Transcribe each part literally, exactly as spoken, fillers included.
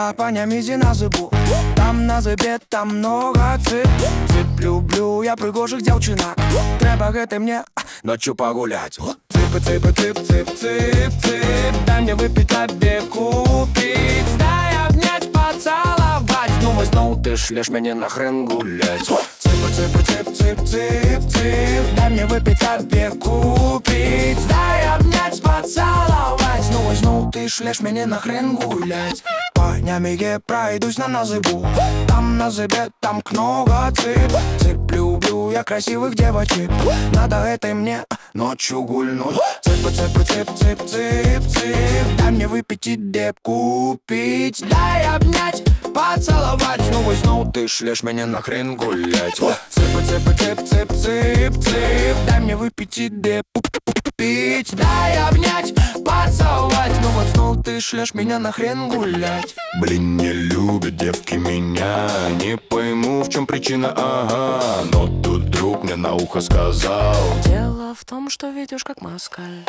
я по Нямізі назибу. Там на зибі, там много цип. Цип люблю я пригожих дівчинок. Треба гэты мне ночью погулять. Ципы, ципы, цып, цып, цып, цып. Дай мне выпить, тебе купить. Дай обнять, поцеловать. Снова, снова ты шлешь меня нахрен гулять. Ципы, ципы, цып, цып, цып, цып. Дай мне выпить, тебе купить. Дай обнять, поцеловать. Снова, снова ты шлешь меня нахрен гулять. По Няміге пройдусь на назыбу. Там на зыбе, там много цип. Цип люблю я красивых девочек. Надо этой мне ночью гульнуть. Ципы, ципы, цып, цып, цып, цып. Дай мне выпить и деп купить. Дай обнять, поцеловать. Снова и снова ты шлешь меня нахрен гулять. Ципы, ципы, цып, цып, цып, цып. Дай мне выпить и деп купить. Дай обнять, поцеловать. Снова и снова ты шлешь меня нахрен гулять. Блин, не любят девки меня. Не пойму, в чем причина, ага. Но тут друг мне на ухо сказал: дело в том, что видишь как москаль.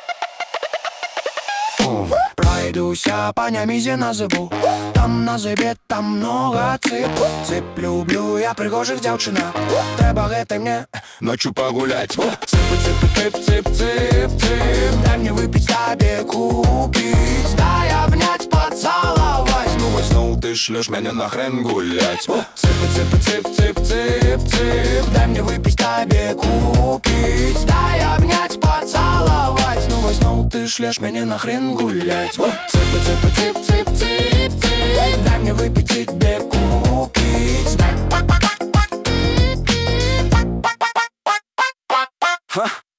Пройдусь я по Нямізе назыбу. Там на зыбе, там много цип. Цип люблю я пригожих дівчинок. Треба гэтай мне ночью погулять. Ципы, ципы, цып, цып, цып, цып. Дай мне выпить, тебе купить. Дай обнять, поцеловать. Снова, снова ты шлешь меня нахрен гулять. Ципы, ципы, цып, цып, цып, цып. Дай мне выпить, тебе купить. Дай обнять, поцеловать. Снова, снова ты шлешь меня нахрен гулять. Ципы, ципы, цып, цып, цып, цып. Дай мне выпить, тебе купить. Ха.